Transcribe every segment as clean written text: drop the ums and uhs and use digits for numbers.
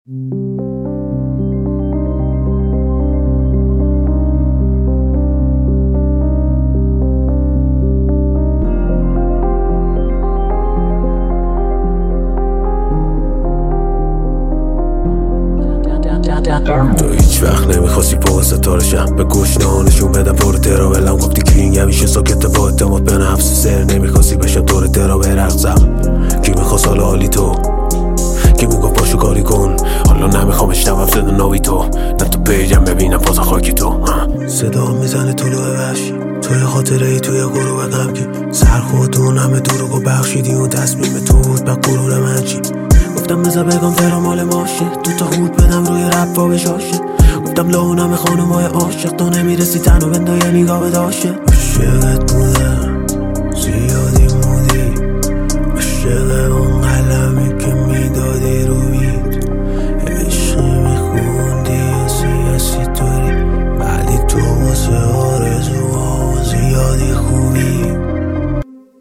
تو هیچ وقت نمیخواستی فوق ستاره شم، به گوش نشون بدم پر تراولم. گفتی کینگ همیشه ساکت با اعتماد به نفس، سر نمیخواستی بشم طور ترا برقصم. کی میخواست حالا حالی تو؟ کی میگفت پاشو کاری کن؟ حالا نمیخوام اشتبم صدا ناوی تو، نه تو پیجم ببینم پاس خاکی تو. صدا میزنه طلوع وحشی، توی خاطره ای توی گروه غمگی، سرخودون همه دروغو بخشیدی و تصمیم تو بود به غرور من چی؟ گفتم بذار بگم ترا مال ماشه، دو تا خود بدم روی رپ و بشاشه. گفتم لونم خانمای عاشق، تو نمیرسی تنو بندای نگاه به داشه. عاشقت بودم زیادی مودی، عاشق اون قلمی که میدادی رو بید، عشقی میخوندی یا سیاسی طوری، ولی تو واسه آرزوها زیادی خوبی.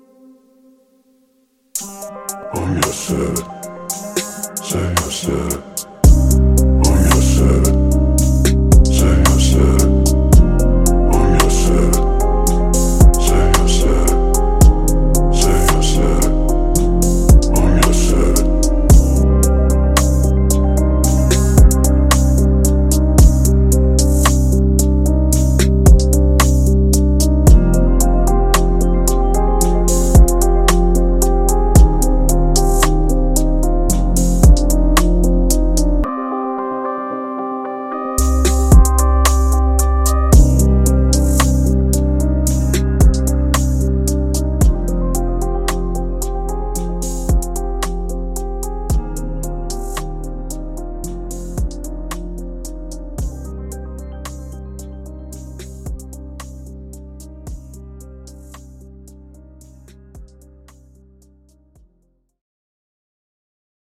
I'm your set, say your set.